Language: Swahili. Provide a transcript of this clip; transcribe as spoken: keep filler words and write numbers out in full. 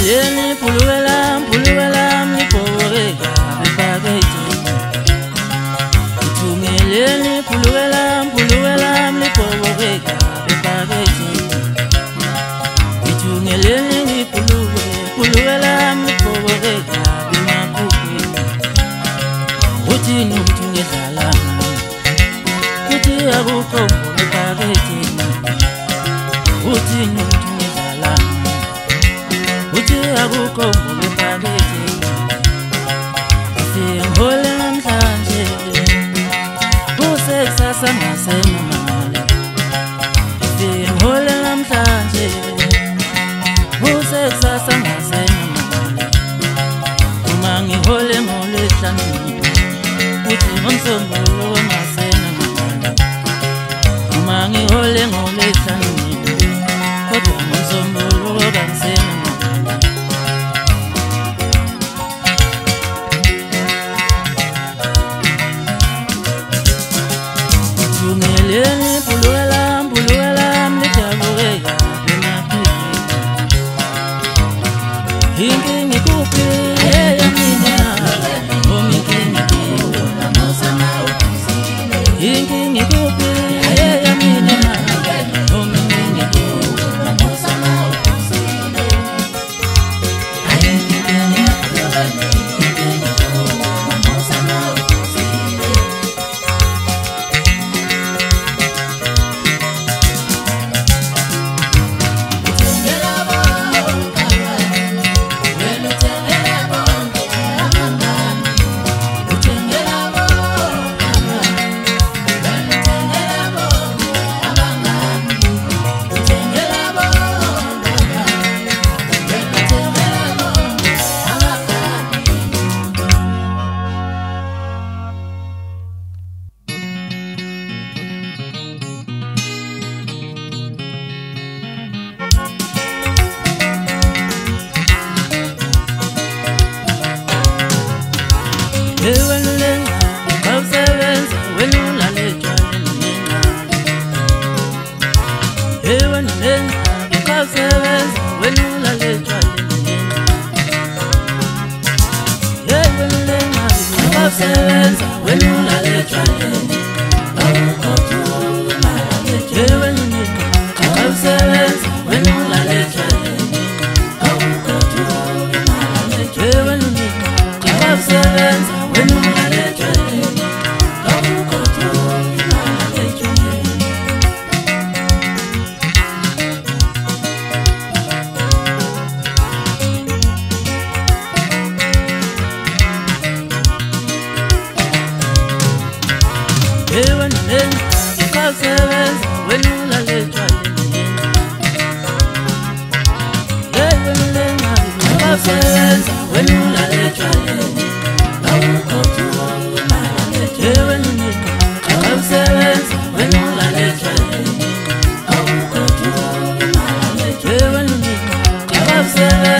Uthunyeleni puluwela puluwela mliporeka bepakete. Uthunyeleni puluwela puluwela mliporeka bepakete. Uthunyeleni puluwe puluwela mliporeka bemapuke. Uthi nomuntu ngedlala uthi akukho bepakete. Uthi nomuntu ngedlala uthi akukho bepakete. Singole namhlanje usekusasa ngasenamali. Singole namhlanje usekusasa ngasenamali. Uma ngihole ngolesihlanu uthi ngomsombuluko ngasenamali. Uma ngihole ngolesihlanu kodwa ngomsombuluko ngasenamali. Uthunyeleni puluwela puluwela mliporeka bemapuke. Inkingi kuphi eyamina ominkingi kuphi namusana uphuzile. Inkingi kuphi eyamina ominkingi kuphi namusana uphuzile. Ayinkingi akubani inkingi kuphi namusana uphuzile. Ewenulenga ukawusebenza wena ulalejwa lenina. Ewenulenga ukawusebenza wena ulalejwa lenina. Ewenulenga ukawusebenza wena ulalejwa lenina. Awukothuma lalejwa. Ewenulenga ukawusebenza wena ulalejwa lenina. Awukothuma lalejwa. Ewenulenga ukawusebenza when you are let you come go to let you hey when you call service when you are let you hey when you call service when you are let you Seven